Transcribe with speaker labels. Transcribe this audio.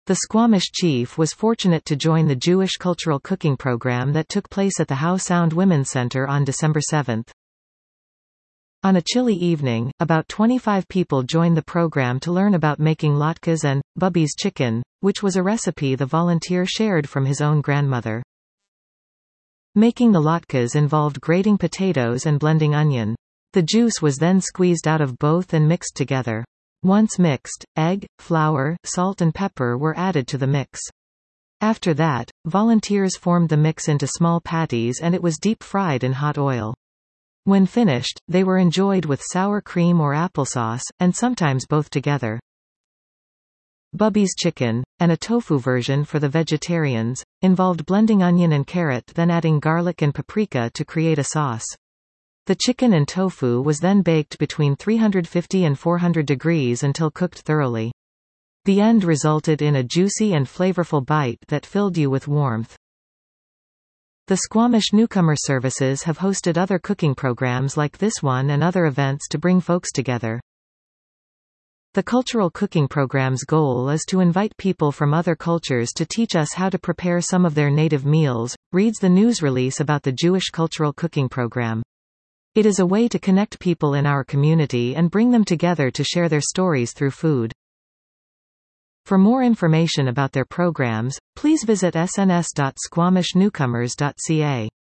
Speaker 1: The Squamish chief was fortunate to join the Jewish cultural cooking program that took place at the Howe Sound Women's Center on December 7. On a chilly evening, about 25 people joined the program to learn about making latkes and Bubby's chicken, which was a recipe the volunteer shared from his own grandmother. Making the latkes involved grating potatoes and blending onion. The juice was then squeezed out of both and mixed together. Once mixed, egg, flour, salt and pepper were added to the mix. After that, volunteers formed the mix into small patties and it was deep-fried in hot oil. When finished, they were enjoyed with sour cream or applesauce, and sometimes both together. Bubby's chicken, and a tofu version for the vegetarians, involved blending onion and carrot then adding garlic and paprika to create a sauce. The chicken and tofu was then baked between 350 and 400 degrees until cooked thoroughly. The end resulted in a juicy and flavorful bite that filled you with warmth. The Squamish Newcomer Services have hosted other cooking programs like this one and other events to bring folks together. The cultural cooking program's goal is to invite people from other cultures to teach us how to prepare some of their native meals, reads the news release about the Jewish cultural cooking program. It is a way to connect people in our community and bring them together to share their stories through food. For more information about their programs, please visit sns.squamishnewcomers.ca.